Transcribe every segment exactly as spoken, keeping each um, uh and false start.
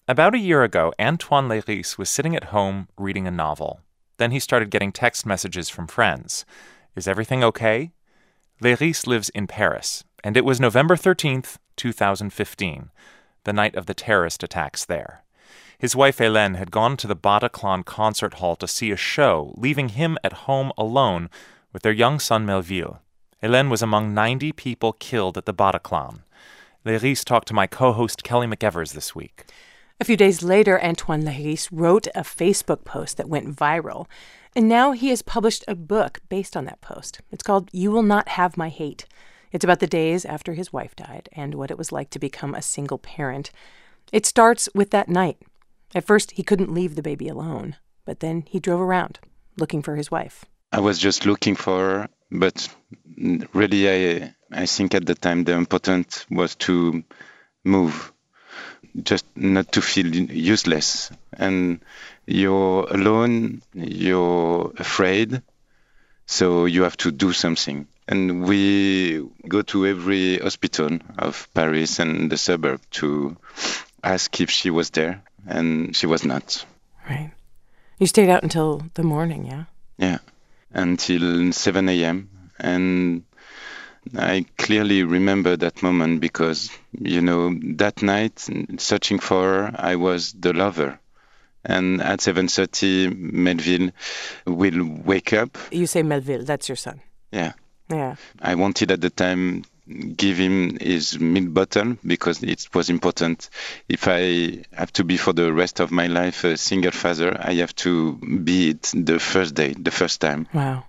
About a year ago, Antoine Léris was sitting at home reading a novel. Then he started getting text messages from friends. Is everything okay? Léris lives in Paris, and it was November thirteenth, twenty fifteen, the night of the terrorist attacks there. His wife Hélène had gone to the Bataclan concert hall to see a show, leaving him at home alone with their young son Melville. Hélène was among ninety people killed at the Bataclan. Léris talked to my co-host Kelly McEvers this week. A few days later, Antoine Léris wrote a Facebook post that went viral, and now he has published a book based on that post. It's called You Will Not Have My Hate. It's about the days after his wife died and what it was like to become a single parent. It starts with that night. At first, he couldn't leave the baby alone, but then he drove around looking for his wife. I was just looking for her, but really I, I think at the time the important was to move. Just not to feel useless. And you're alone, you're afraid, so you have to do something. And we go to every hospital of Paris and the suburb to ask if she was there, and she was not. Right. You stayed out until the morning, yeah? Yeah, until seven a.m. And I clearly remember that moment because, you know, that night, searching for her, I was the lover. And at seven thirty, Melville will wake up. You say Melville, that's your son. Yeah. Yeah. I wanted at the time give him his milk bottle because it was important. If I have to be for the rest of my life a single father, I have to be it the first day, the first time. Wow.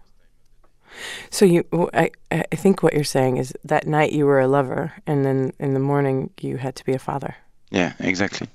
So you, I, I think what you're saying is that night you were a lover, and then in the morning you had to be a father. Yeah, exactly.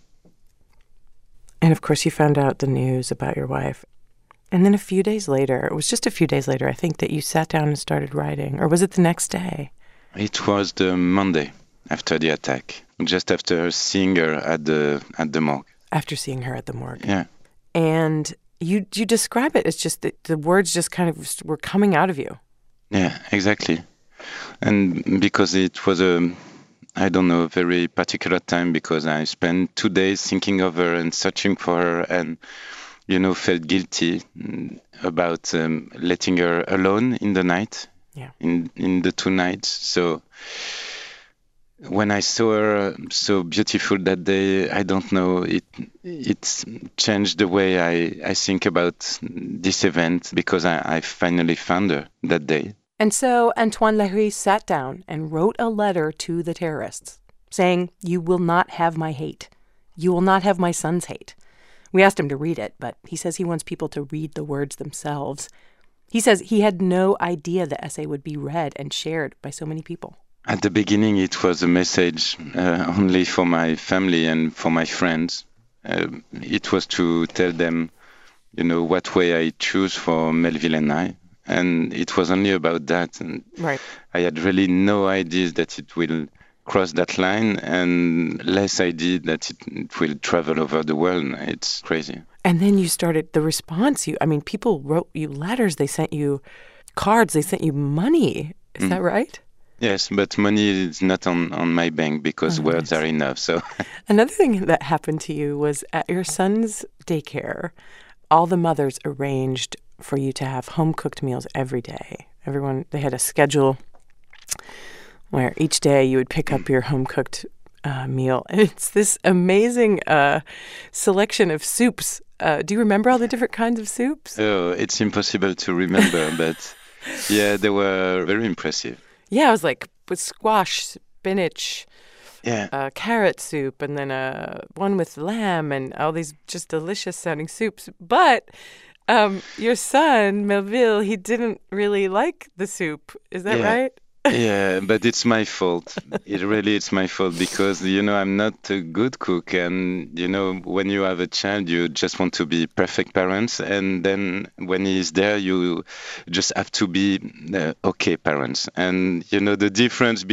And of course you found out the news about your wife. And then a few days later, it was just a few days later, I think, that you sat down and started writing. Or was it the next day? It was the Monday after the attack, just after seeing her at the at the morgue. After seeing her at the morgue. Yeah. And you you describe it as just that the words just kind of were coming out of you. Yeah, exactly. And because it was a, I don't know, a very particular time because I spent two days thinking of her and searching for her and, you know, felt guilty about um, letting her alone in the night, yeah. in, in the two nights. So when I saw her so beautiful that day, I don't know, it it changed the way I, I think about this event because I, I finally found her that day. And so Antoine Léris sat down and wrote a letter to the terrorists saying, you will not have my hate. You will not have my son's hate. We asked him to read it, but he says he wants people to read the words themselves. He says he had no idea the essay would be read and shared by so many people. At the beginning, it was a message uh, only for my family and for my friends. Uh, it was to tell them, you know, what way I choose for Melville and I. And it was only about that. And right. I had really no idea that it will cross that line, and less idea that it, it will travel over the world. It's crazy. And then you started the response. You, I mean, people wrote you letters. They sent you cards. They sent you money. Is mm. that right? Yes, but money is not on, on my bank because oh, words nice. are enough. So another thing that happened to you was at your son's daycare, all the mothers arranged for you to have home-cooked meals every day. Everyone, they had a schedule where each day you would pick up your home-cooked uh, meal. And it's this amazing uh, selection of soups. Uh, do you remember all the different kinds of soups? Oh, it's impossible to remember, but yeah, they were very impressive. Yeah, it was like with squash, spinach, yeah, uh, carrot soup, and then uh, one with lamb, and all these just delicious-sounding soups. But um, your son, Melville, he didn't really like the soup. Is that yeah. right? Yeah, but it's my fault. It really it's my fault because, you know, I'm not a good cook. And, you know, when you have a child, you just want to be perfect parents. And then when he's there, you just have to be uh, okay parents. And, you know, the difference between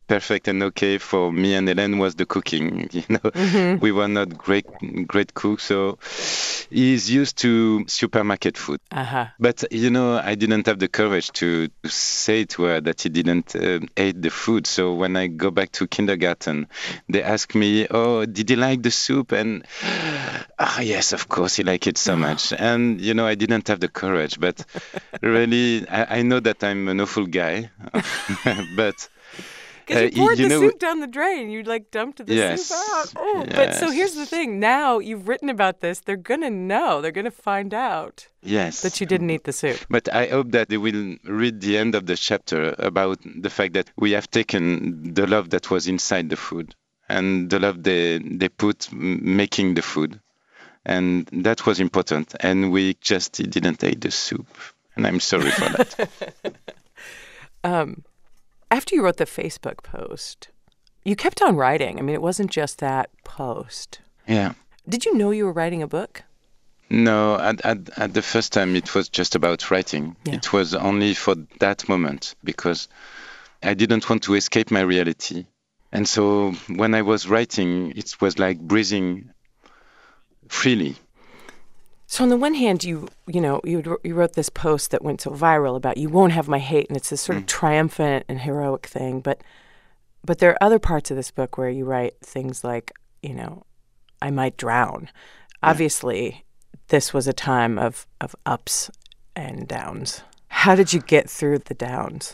perfect and okay for me and Hélène was the cooking. You know, mm-hmm. We were not great great cooks, so he's used to supermarket food. Uh-huh. But you know, I didn't have the courage to, to say to her that he didn't uh, eat the food. So when I go back to kindergarten, they ask me, "Oh, did he like the soup?" And ah, yes, of course, he liked it so much. And you know, I didn't have the courage. But really, I, I know that I'm an awful guy, but. Because you poured uh, you the know, soup down the drain. You, like, dumped the yes, soup out. Oh, yes. But so here's the thing. Now you've written about this. They're going to know. They're going to find out yes. that you didn't eat the soup. But I hope that they will read the end of the chapter about the fact that we have taken the love that was inside the food and the love they, they put making the food. And that was important. And we just didn't eat the soup. And I'm sorry for that. um. After you wrote the Facebook post, you kept on writing. I mean, it wasn't just that post. Yeah. Did you know you were writing a book? No, at, at, at the first time, it was just about writing. Yeah. It was only for that moment because I didn't want to escape my reality. And so when I was writing, it was like breathing freely. So on the one hand, you you know, you you wrote this post that went so viral about you won't have my hate, and it's this sort of mm. triumphant and heroic thing. But but there are other parts of this book where you write things like, you know, I might drown. Yeah. Obviously, this was a time of, of ups and downs. How did you get through the downs?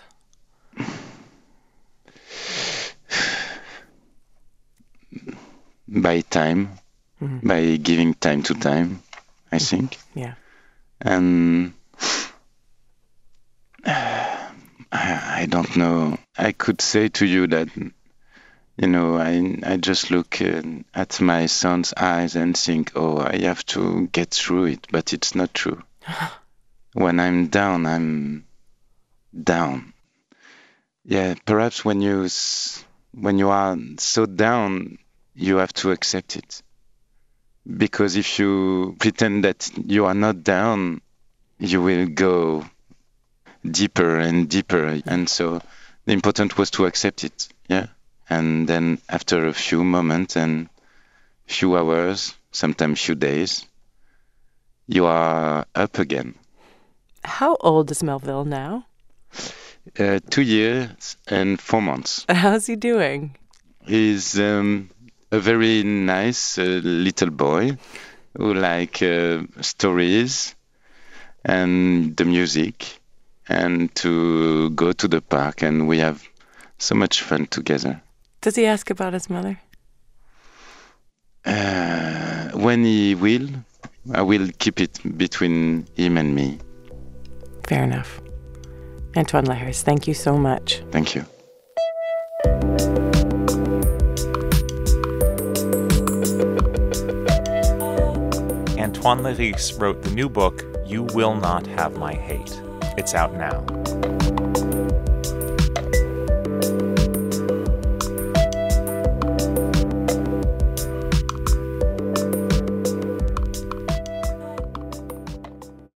By time, mm-hmm. by giving time to time. I think. Yeah. And uh, I, I don't know. I could say to you that, you know, I I just look uh, at my son's eyes and think, oh, I have to get through it. But it's not true. When I'm down, I'm down. Yeah, perhaps when you when you are so down, you have to accept it. Because if you pretend that you are not down, you will go deeper and deeper. And so the important was to accept it, yeah. And then after a few moments and few hours, sometimes few days, you are up again. How old is Melville now? Uh, two years and four months. How's he doing? He's... Um, a very nice uh, little boy who like uh, stories and the music and to go to the park, and we have so much fun together. Does he ask about his mother? Uh, when he will, I will keep it between him and me. Fair enough. Antoine Laherisse, thank you so much. Thank you. Antoine Laherisse wrote the new book, You Will Not Have My Hate. It's out now.